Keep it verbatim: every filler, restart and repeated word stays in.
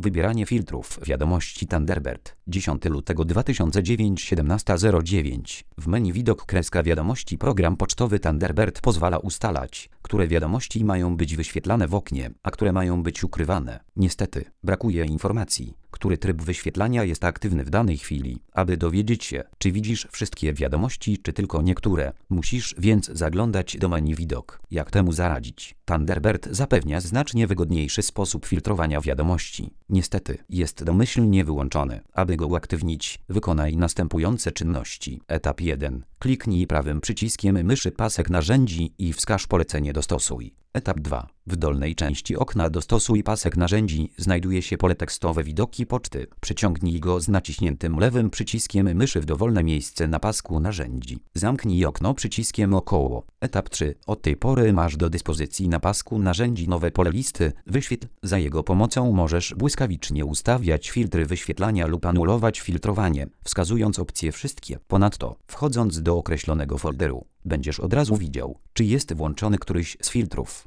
Wybieranie filtrów wiadomości Thunderbird. dziesiątego lutego dwa tysiące dziewiątego, siedemnasta zero dziewięć. W menu widok kreska wiadomości program pocztowy Thunderbird pozwala ustalać, które wiadomości mają być wyświetlane w oknie, a które mają być ukrywane. Niestety, brakuje informacji, który tryb wyświetlania jest aktywny w danej chwili. Aby dowiedzieć się, czy widzisz wszystkie wiadomości, czy tylko niektóre, musisz więc zaglądać do menu widok. Jak temu zaradzić? Thunderbird zapewnia znacznie wygodniejszy sposób filtrowania wiadomości. Niestety, jest domyślnie wyłączony. Aby go uaktywnić, wykonaj następujące czynności. Etap jeden. Kliknij prawym przyciskiem myszy pasek narzędzi i wskaż polecenie Dostosuj. Etap dwa. W dolnej części okna Dostosuj pasek narzędzi znajduje się pole tekstowe Widoki poczty. Przyciągnij go z naciśniętym lewym przyciskiem myszy w dowolne miejsce na pasku narzędzi. Zamknij okno przyciskiem około. Etap trzy. Od tej pory masz do dyspozycji na pasku narzędzi nowe pole listy Wyświetl. Za jego pomocą możesz błyskawicznie ustawiać filtry wyświetlania lub anulować filtrowanie, wskazując opcje wszystkie. Ponadto, wchodząc do określonego folderu, będziesz od razu widział, czy jest włączony któryś z filtrów.